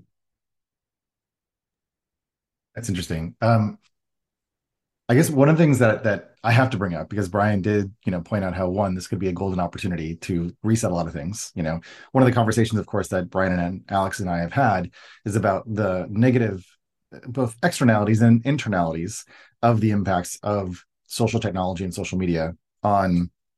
That's interesting. Um, I guess one of the things that that I have to bring up, because Brian did, you know, point out how, one, this could be a golden opportunity to reset a lot of things. You know, one of the conversations, of course, that Brian and Alex and I have had is about the negative, both externalities and internalities of the impacts of social technology and social media on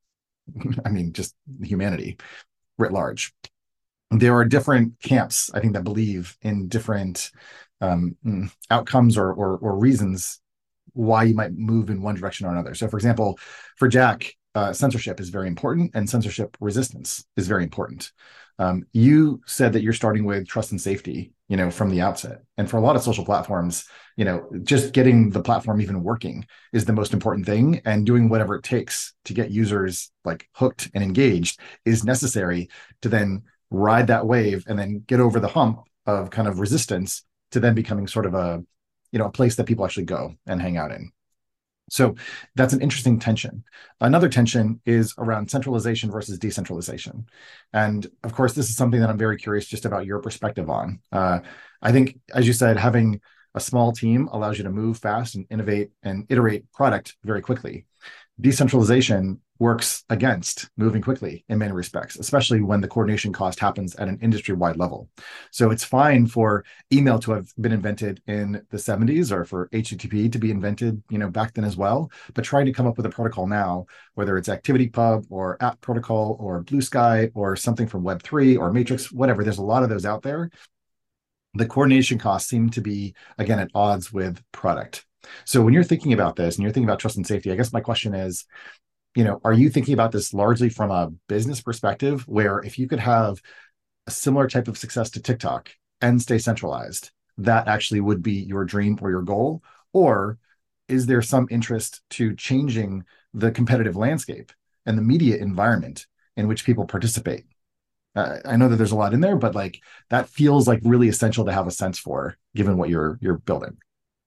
I mean, just humanity writ large. There are different camps, I think, that believe in different um, outcomes or, or, or reasons why you might move in one direction or another. So, for example, for Jack, uh, censorship is very important, and censorship resistance is very important. Um, you said that you're starting with trust and safety, you know, from the outset. And for a lot of social platforms, you know, just getting the platform even working is the most important thing, and doing whatever it takes to get users like hooked and engaged is necessary to then ride that wave and then get over the hump of kind of resistance to then becoming sort of a, you know, a place that people actually go and hang out in. So that's an interesting tension. Another tension is around centralization versus decentralization. And of course, this is something that I'm very curious just about your perspective on. Uh, I think, as you said, having a small team allows you to move fast and innovate and iterate product very quickly. Decentralization works against moving quickly in many respects, especially when the coordination cost happens at an industry-wide level. So it's fine for email to have been invented in the seventies, or for H T T P to be invented, you know, back then as well. But trying to come up with a protocol now, whether it's ActivityPub or App Protocol or Blue Sky or something from Web three or Matrix, whatever, there's a lot of those out there. The coordination costs seem to be, again, at odds with product. So when you're thinking about this and you're thinking about trust and safety, I guess my question is, you know, are you thinking about this largely from a business perspective, where if you could have a similar type of success to TikTok and stay centralized, that actually would be your dream or your goal? Or is there some interest to changing the competitive landscape and the media environment in which people participate? Uh, I know that there's a lot in there, but like that feels like really essential to have a sense for, given what you're you're building.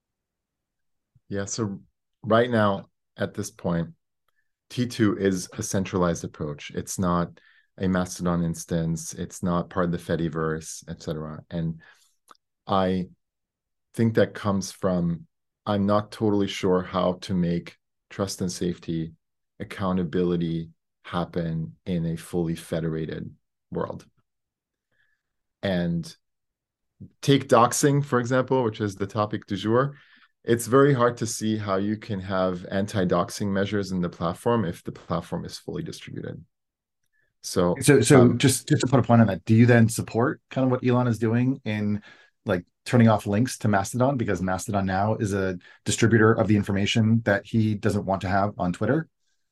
Yeah. So right now, at this point, T two is a centralized approach. It's not a Mastodon instance. It's not part of the Fediverse, et cetera. And I think that comes from, I'm not totally sure how to make trust and safety, accountability happen in a fully federated world. And take doxing, for example, which is the topic du jour. It's very hard to see how you can have anti-doxing measures in the platform if the platform is fully distributed. So, so, so um, just, just to put a point on that, do you then support kind of what Elon is doing in like turning off links to Mastodon, because Mastodon now is a distributor of the information that he doesn't want to have on Twitter?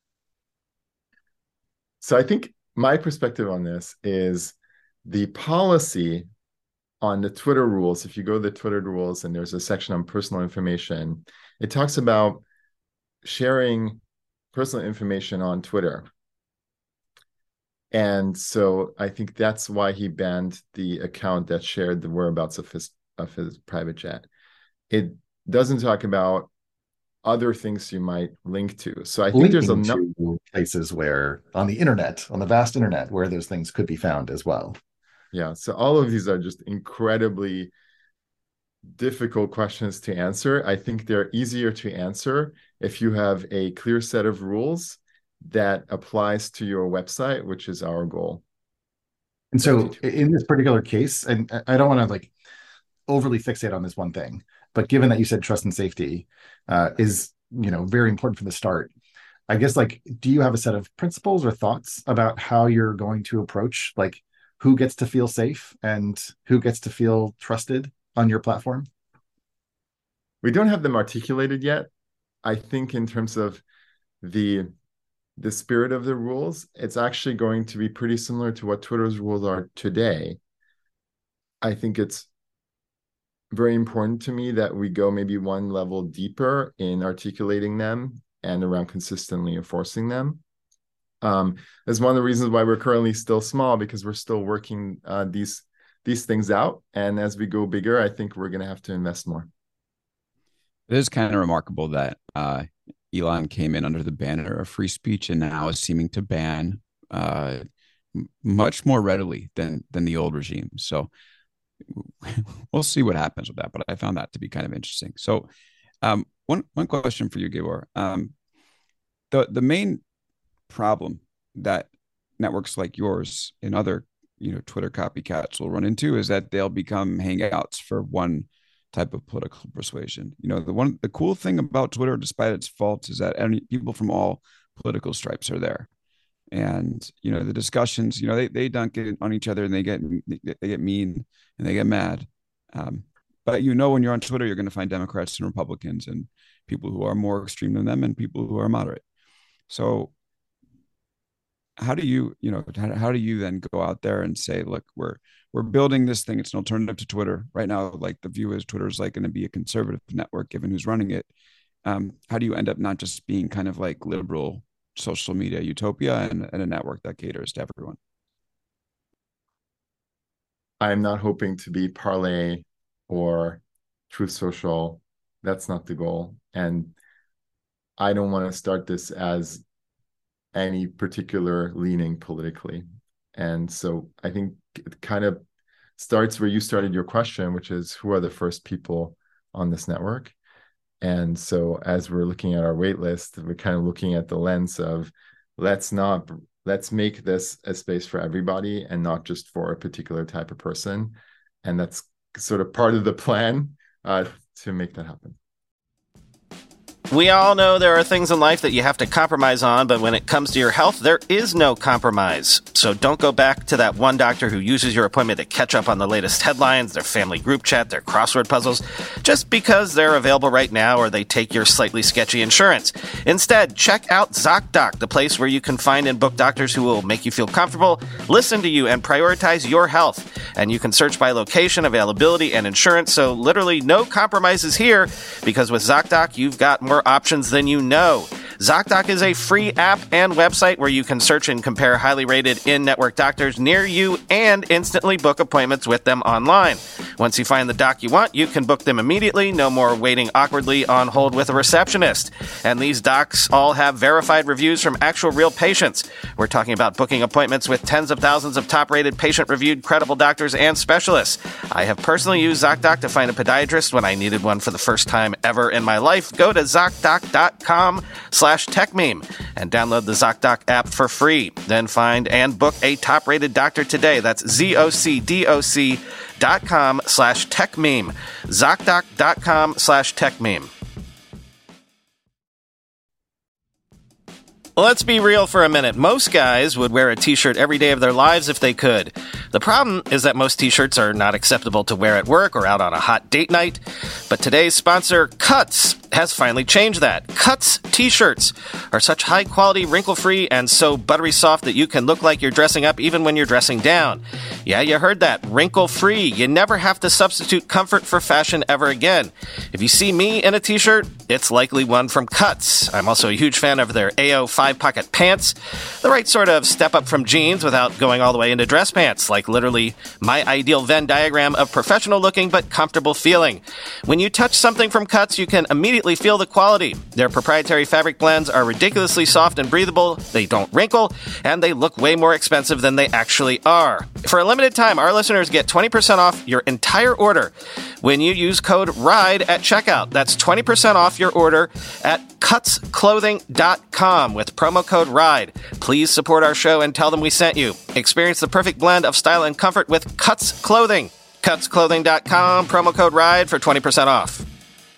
So I think my perspective on this is the policy on the Twitter rules. If you go to the Twitter rules and there's a section on personal information, it talks about sharing personal information on Twitter. And so I think that's why he banned the account that shared the whereabouts of his of his private jet. It doesn't talk about other things you might link to. So I think there's a number of places where on the internet, on the vast internet, where those things could be found as well. Yeah. So all of these are just incredibly difficult questions to answer. I think they're easier to answer if you have a clear set of rules that applies to your website, which is our goal. And so in this particular case, and I don't want to like overly fixate on this one thing, but given that you said trust and safety uh, is, you know, very important from the start, I guess, like, do you have a set of principles or thoughts about how you're going to approach, like, who gets to feel safe and who gets to feel trusted on your platform? We don't have them articulated yet. I think in terms of the the spirit of the rules, it's actually going to be pretty similar to what Twitter's rules are today. I think it's very important to me that we go maybe one level deeper in articulating them and around consistently enforcing them. Um, that's one of the reasons why we're currently still small, because we're still working uh, these these things out. And as we go bigger, I think we're going to have to invest more. It is kind of remarkable that uh, Elon came in under the banner of free speech and now is seeming to ban uh, much more readily than than the old regime. So we'll see what happens with that. But I found that to be kind of interesting. So um, one one question for you, Gabor. Um, the the main problem that networks like yours and other, you know, Twitter copycats will run into is that they'll become hangouts for one type of political persuasion. You know, the one the cool thing about Twitter, despite its faults, is that any people from all political stripes are there. And, you know, the discussions, you know, they, they dunk it on each other and they get, they get mean and they get mad. Um, but, you know, when you're on Twitter, you're going to find Democrats and Republicans and people who are more extreme than them and people who are moderate. So how do you, you know, how, how do you then go out there and say, look, we're, we're building this thing. It's an alternative to Twitter right now. Like the view is Twitter is like going to be a conservative network given who's running it. Um, how do you end up not just being kind of like liberal social media utopia and, and a network that caters to everyone? I'm not hoping to be Parler or Truth Social. That's not the goal. And I don't want to start this as any particular leaning politically. And so I think it kind of starts where you started your question, which is who are the first people on this network? And so as we're looking at our wait list, we're kind of looking at the lens of let's not, let's make this a space for everybody and not just for a particular type of person. And that's sort of part of the plan uh, to make that happen. We all know there are things in life that you have to compromise on, but when it comes to your health, there is no compromise. So don't go back to that one doctor who uses your appointment to catch up on the latest headlines, their family group chat, their crossword puzzles, just because they're available right now or they take your slightly sketchy insurance. Instead, check out ZocDoc, the place where you can find and book doctors who will make you feel comfortable, listen to you, and prioritize your health. And you can search by location, availability, and insurance, so literally no compromises here, because with ZocDoc, you've got more options than you know. ZocDoc is a free app and website where you can search and compare highly rated in-network doctors near you and instantly book appointments with them online. Once you find the doc you want, you can book them immediately, no more waiting awkwardly on hold with a receptionist. And these docs all have verified reviews from actual real patients. We're talking about booking appointments with tens of thousands of top-rated, patient-reviewed, credible doctors and specialists. I have personally used ZocDoc to find a podiatrist when I needed one for the first time ever in my life. Go to ZocDoc.com slash TechMeme and download the ZocDoc app for free. Then find and book a top-rated doctor today. That's Z-O-C-D-O-C dot com slash TechMeme. ZocDoc.com slash TechMeme. Let's be real for a minute. Most guys would wear a t-shirt every day of their lives if they could. The problem is that most t-shirts are not acceptable to wear at work or out on a hot date night. But today's sponsor, Cuts, has finally changed that. Cuts t-shirts are such high-quality, wrinkle-free, and so buttery soft that you can look like you're dressing up even when you're dressing down. Yeah, you heard that. Wrinkle-free. You never have to substitute comfort for fashion ever again. If you see me in a t-shirt, it's likely one from Cuts. I'm also a huge fan of their A O five-pocket pants. The right sort of step up from jeans without going all the way into dress pants, like literally my ideal Venn diagram of professional-looking but comfortable feeling. When you touch something from Cuts, you can immediately feel the quality. Their proprietary fabric blends are ridiculously soft and breathable, they don't wrinkle, and they look way more expensive than they actually are. For a limited time, our listeners get twenty percent off your entire order when you use code RIDE at checkout. That's twenty percent off your order at cuts clothing dot com with promo code RIDE. Please support our show and tell them we sent you. Experience the perfect blend of style and comfort with Cuts Clothing. cuts clothing dot com, promo code RIDE for twenty percent off.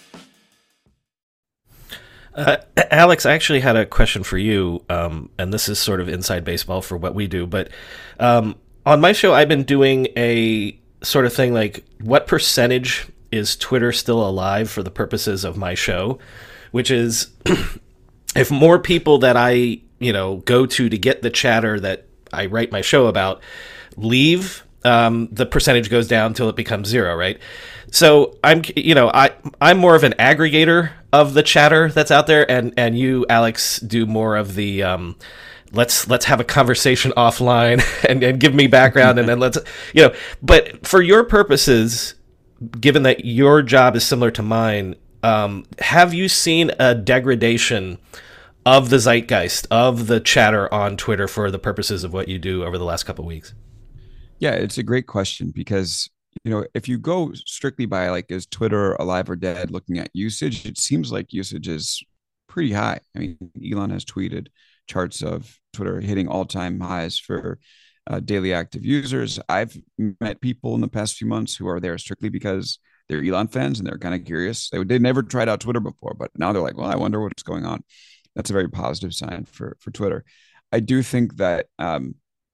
Uh, Alex, I actually had a question for you, um, and this is sort of inside baseball for what we do, but um, on my show, I've been doing a sort of thing like, what percentage is Twitter still alive for the purposes of my show? Which is, if more people that I, you know, go to to get the chatter that I write my show about leave, um, the percentage goes down until it becomes zero, right? So I'm, you know, I, I'm more of an aggregator of the chatter that's out there, and, and you, Alex, do more of the, um, let's, let's have a conversation offline and, and give me background and then let's, you know, but for your purposes, given that your job is similar to mine, um, have you seen a degradation of the zeitgeist, of the chatter on Twitter for the purposes of what you do over the last couple of weeks? Yeah, it's a great question because, you know, if you go strictly by like, is Twitter alive or dead, looking at usage, it seems like usage is pretty high. I mean, Elon has tweeted charts of Twitter hitting all-time highs for uh, daily active users. I've met people in the past few months who are there strictly because they're Elon fans and they're kind of curious. They they never tried out Twitter before, but now they're like, well, I wonder what's going on. That's a very positive sign for, for Twitter. I do think that um,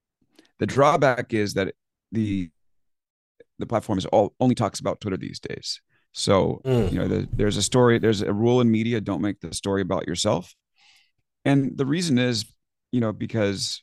the drawback is that the the platform is all only talks about Twitter these days. So Mm. you know, the, there's a story, there's a rule in media: don't make the story about yourself. And the reason is, you know, because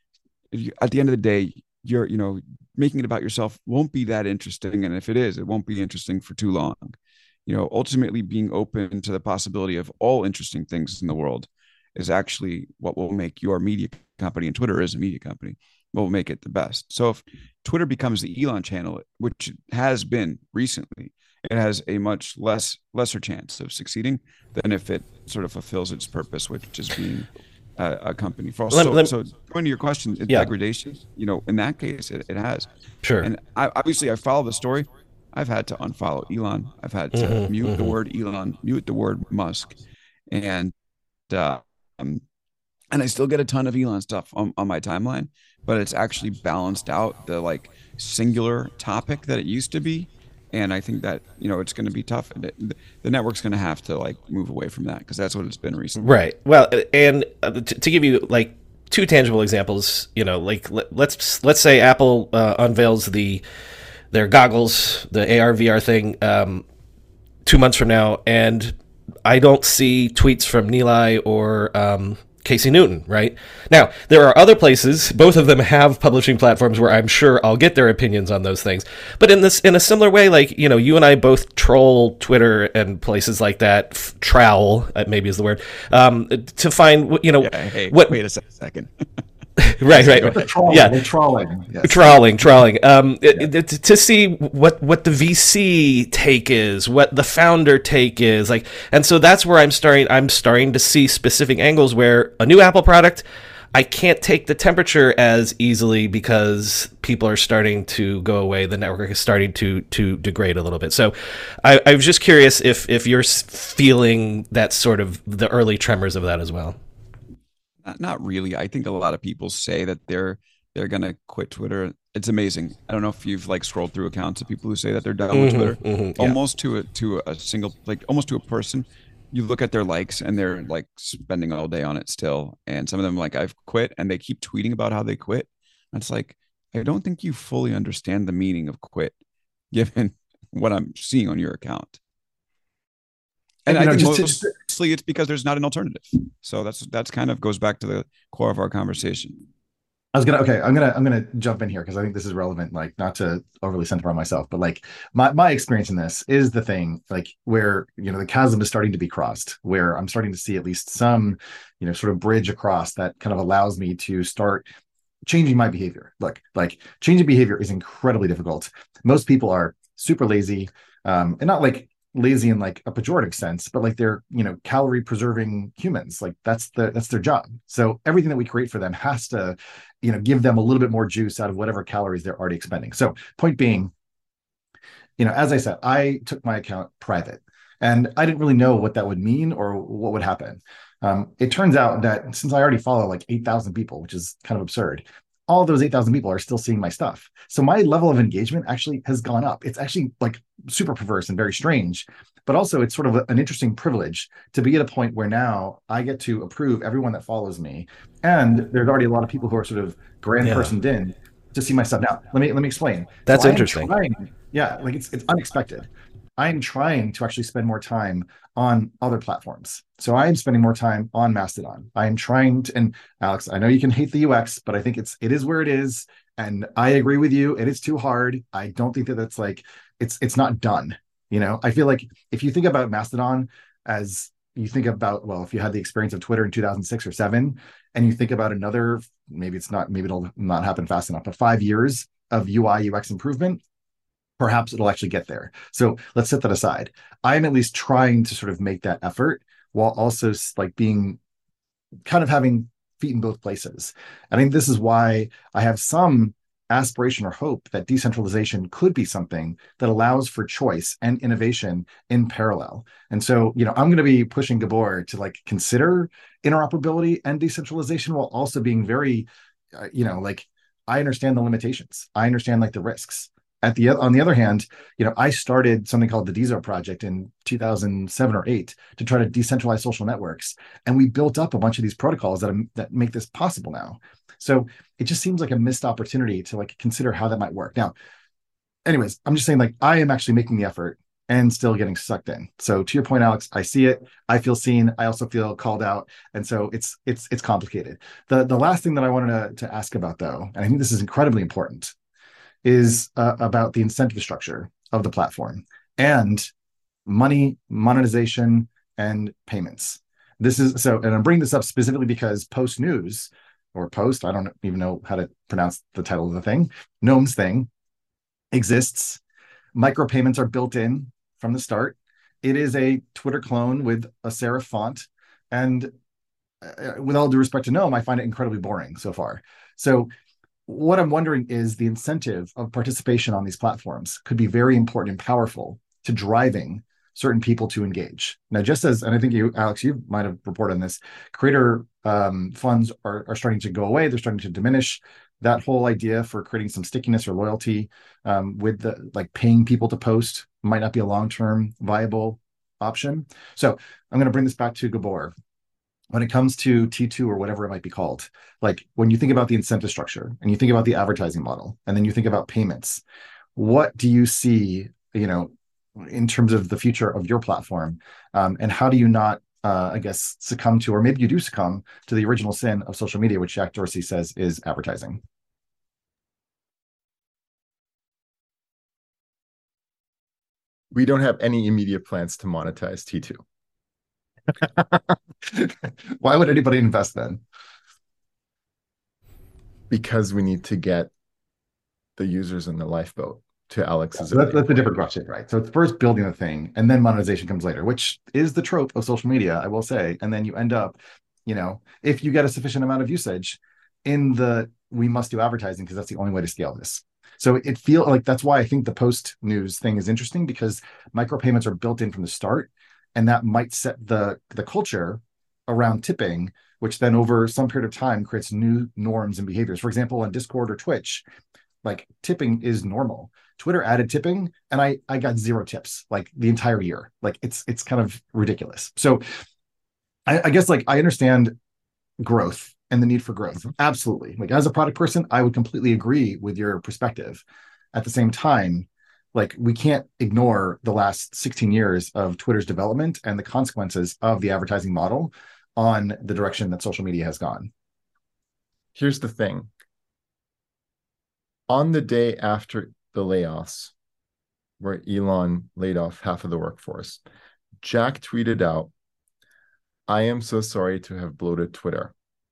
if you, at the end of the day, you're, you know, making it about yourself won't be that interesting. And if it is, it won't be interesting for too long. You know, ultimately being open to the possibility of all interesting things in the world is actually what will make your media company, and Twitter is a media company, what will make it the best. So if Twitter becomes the Elon channel, which it has been recently, it has a much less lesser chance of succeeding than if it sort of fulfills its purpose, which is being a, a company for all. Let- So, let- so going to your question, Yeah. degradation, you know, in that case, it, it has. Sure. And I, obviously, I follow the story. I've had to unfollow Elon. I've had to Mhm, mute the mhm. word Elon, mute the word Musk, and uh, um, and I still get a ton of Elon stuff on, on my timeline, but it's actually balanced out the like singular topic that it used to be. And I think that, you know, it's going to be tough. And it, the network's going to have to like move away from that, because that's what it's been recently. Right. Well, and uh, to, to give you like two tangible examples, you know, like let, let's let's say Apple uh, unveils the their goggles, the A R V R thing, um, two months from now, and I don't see tweets from Nilay or um, Casey Newton. Right now, there are other places. Both of them have publishing platforms where I'm sure I'll get their opinions on those things. But in this, in a similar way, like, you know, you and I both troll Twitter and places like that. F- trowel, uh, maybe is the word, um, to find, you know, Yeah, hey, what. wait a sec- second. Right, right, The right. trolling, Yeah. the trolling. Yes. Trawling, trawling. Um, it- it- to see what what the V C take is, what the founder take is, like, and so that's where I'm starting. I'm starting to see specific angles where a new Apple product, I can't take the temperature as easily because people are starting to go away. The network is starting to to degrade a little bit. So, I, I was just curious if if you're s- feeling that sort of the early tremors of that as well. Not, not really. I think a lot of people say that they're they're gonna quit Twitter. It's amazing. I don't know if you've like scrolled through accounts of people who say that they're done with Mhm, Twitter. mhm, yeah. Almost to a to a single, like almost to a person. You look at their likes and they're like spending all day on it still. And some of them like, I've quit, and they keep tweeting about how they quit. And it's like, I don't think you fully understand the meaning of quit, given what I'm seeing on your account. And You I know, think just to- mostly it's because there's not an alternative. So that's that's kind of goes back to the core of our conversation. I was gonna okay, I'm gonna I'm gonna jump in here because I think this is relevant, like not to overly center on myself, but like my my experience in this is the thing, like where you know the chasm is starting to be crossed, where I'm starting to see at least some, you know, sort of bridge across that kind of allows me to start changing my behavior. Look, like changing behavior is incredibly difficult. Most people are super lazy, um, and not like lazy in like a pejorative sense, but like they're, you know, calorie preserving humans. Like that's the that's their job. So everything that we create for them has to, you know, give them a little bit more juice out of whatever calories they're already expending. So point being, you know, as I said, I took my account private, and I didn't really know what that would mean or what would happen. Um, it turns out that since I already follow like eight thousand people, which is kind of absurd, all those eight thousand people are still seeing my stuff. So my level of engagement actually has gone up. It's actually like super perverse and very strange, but also it's sort of a, an interesting privilege to be at a point where now I get to approve everyone that follows me. And there's already a lot of people who are sort of grand Yeah. personed in to see my stuff. Now, let me let me explain. That's So I am interesting. trying- yeah, like it's it's unexpected. I'm trying to actually spend more time on other platforms. So I am spending more time on Mastodon. I am trying to, and Alex, I know you can hate the U X, but I think it's it is where it is, and I agree with you. It is too hard. I don't think that that's like it's it's not done. You know, I feel like if you think about Mastodon as you think about, well, if you had the experience of Twitter in two thousand six or seven, and you think about another, maybe it's not, maybe it'll not happen fast enough, but five years of U I U X improvement, perhaps it'll actually get there. So let's set that aside. I'm at least trying to sort of make that effort while also like being kind of having feet in both places. I think this is why I have some aspiration or hope that decentralization could be something that allows for choice and innovation in parallel. And so, you know, I'm going to be pushing Gabor to like consider interoperability and decentralization while also being very, uh, you know, like I understand the limitations. I understand like the risks. At the on the other hand, you know, I started something called the Deezer Project in two thousand seven or eight to try to decentralize social networks, and we built up a bunch of these protocols that that make this possible now. So it just seems like a missed opportunity to like consider how that might work. Now, anyways, I'm just saying, like, I am actually making the effort and still getting sucked in. So to your point, Alex, I see it. I feel seen. I also feel called out. And so it's it's it's complicated. The the last thing that I wanted to, to ask about, though, and I think this is incredibly important, is uh, about the incentive structure of the platform and money, monetization, and payments. This is so, and I'm bringing this up specifically because Post News or Post, I don't even know how to pronounce the title of the thing, Gnome's thing exists. Micropayments are built in from the start. It is a Twitter clone with a serif font. And uh, with all due respect to Gnome, I find it incredibly boring so far. So what I'm wondering is the incentive of participation on these platforms could be very important and powerful to driving certain people to engage. Now, just as, and I think you, Alex, you might have reported on this, creator um, funds are, are starting to go away. They're starting to diminish. That whole idea for creating some stickiness or loyalty um, with the like paying people to post might not be a long-term viable option. So I'm going to bring this back to Gabor. When it comes to T two or whatever it might be called, like when you think about the incentive structure and you think about the advertising model, and then you think about payments, what do you see, you know, in terms of the future of your platform? Um, and how do you not, uh, I guess, succumb to, or maybe you do succumb to the original sin of social media, which Jack Dorsey says is advertising? We don't have any immediate plans to monetize T two. Why would anybody invest then? Because we need to get the users in the lifeboat, to Alex's. Yeah, that's, that's a different question, right? So it's first building the thing, and then monetization comes later, which is the trope of social media, I will say. And then you end up, you know, if you get a sufficient amount of usage in the, we must do advertising because that's the only way to scale this. So it feels like that's why I think the Post News thing is interesting, because micropayments are built in from the start. And that might set the, the culture around tipping, which then over some period of time creates new norms and behaviors. For example, on Discord or Twitch, like tipping is normal. Twitter added tipping and I, I got zero tips like the entire year. Like it's it's kind of ridiculous. So I, I guess like I understand growth and the need for growth. Absolutely. Like as a product person, I would completely agree with your perspective. At the same time, like we can't ignore the last sixteen years of Twitter's development and the consequences of the advertising model on the direction that social media has gone. Here's the thing. On the day after the layoffs, where Elon laid off half of the workforce, Jack tweeted out, "I am so sorry to have bloated Twitter.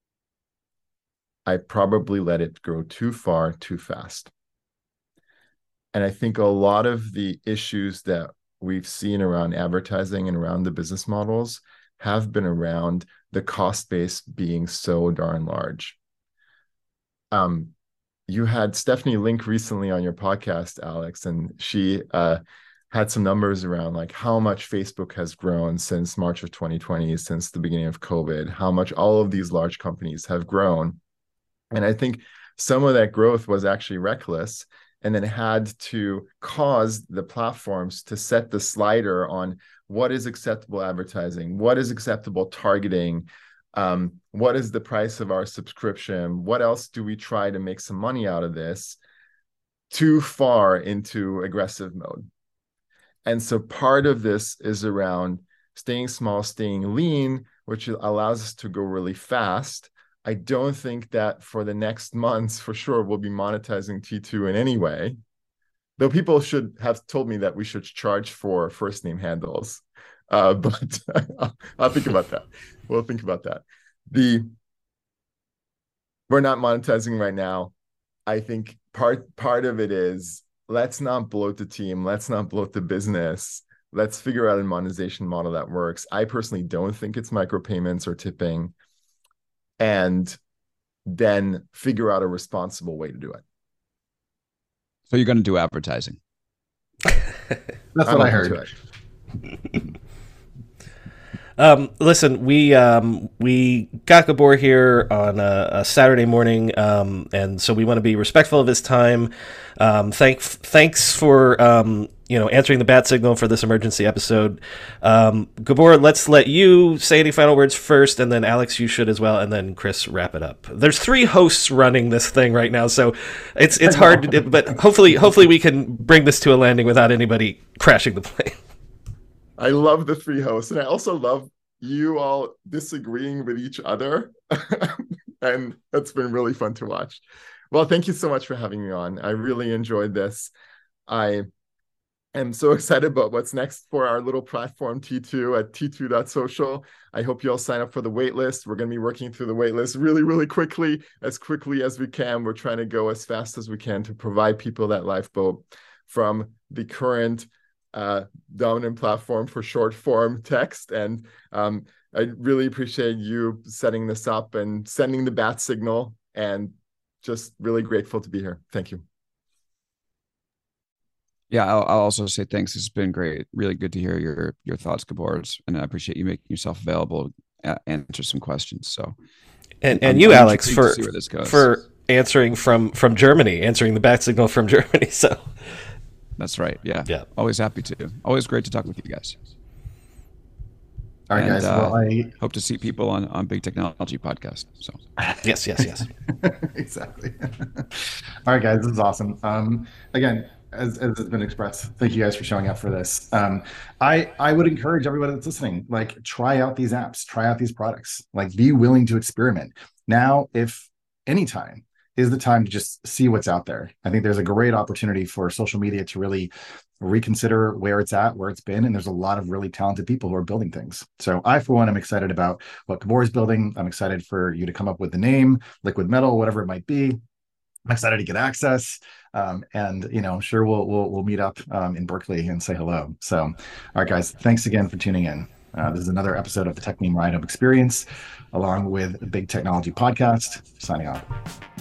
I probably let it grow too far too fast." And I think a lot of the issues that we've seen around advertising and around the business models have been around the cost base being so darn large. Um, you had Stephanie Link recently on your podcast, Alex, and she uh, had some numbers around like how much Facebook has grown since March of twenty twenty, since the beginning of COVID, how much all of these large companies have grown. And I think some of that growth was actually reckless, and then had to cause the platforms to set the slider on what is acceptable advertising, what is acceptable targeting, um, what is the price of our subscription, what else do we try to make some money out of this, too far into aggressive mode. And so part of this is around staying small, staying lean, which allows us to go really fast. I don't think that for the next months, for sure, we'll be monetizing T two in any way. Though people should have told me that we should charge for first name handles. Uh, but I'll, I'll think about that. We'll think about that. The We're not monetizing right now. I think part, part of it is let's not bloat the team. Let's not bloat the business. Let's figure out a monetization model that works. I personally don't think it's micropayments or tipping. And then figure out a responsible way to do it. So you're going to do advertising? That's what I'm I heard. Um, listen, we um, we got Gabor here on a, a Saturday morning, um, and so we want to be respectful of his time. Um, thank, thanks for um, you know answering the bat signal for this emergency episode. Um, Gabor, let's let you say any final words first, and then Alex, you should as well, and then Chris, wrap it up. There's three hosts running this thing right now, so it's it's hard to do, but hopefully hopefully we can bring this to a landing without anybody crashing the plane. I love the three hosts, and I also love you all disagreeing with each other, and it's been really fun to watch. Well, thank you so much for having me on. I really enjoyed this. I am so excited about what's next for our little platform T two at T two dot social. I hope you all sign up for the waitlist. We're going to be working through the waitlist really, really quickly, as quickly as we can. We're trying to go as fast as we can to provide people that lifeboat from the current Uh, dominant platform for short form text. And um, I really appreciate you setting this up and sending the bat signal, and just really grateful to be here. Thank you. Yeah, I'll, I'll also say thanks. It's been great. Really good to hear your your thoughts, Gabors, and I appreciate you making yourself available to answer some questions. So, and and I'm, you, I'm Alex, for for answering from from Germany, answering the bat signal from Germany. So. That's right. Yeah. Yeah. Always happy to. Always great to talk with you guys. All right, and, guys. Uh, well, I hope to see people on, on Big Technology Podcast. So yes, yes, yes. Exactly. All right, guys. This is awesome. Um, again, as, as has been expressed, thank you guys for showing up for this. Um, I, I would encourage everybody that's listening, like, try out these apps, try out these products, like, be willing to experiment. Now, if anytime is the time to just see what's out there. I think there's a great opportunity for social media to really reconsider where it's at, where it's been, and there's a lot of really talented people who are building things. So I, for one, am excited about what Gabor is building. I'm excited for you to come up with the name, Liquid Metal, whatever it might be. I'm excited to get access, um, and you know, I'm sure we'll we'll we'll meet up um, in Berkeley and say hello. So, all right, guys, thanks again for tuning in. Uh, this is another episode of the Techmeme Ride Home Experience, along with the Big Technology Podcast. Signing off.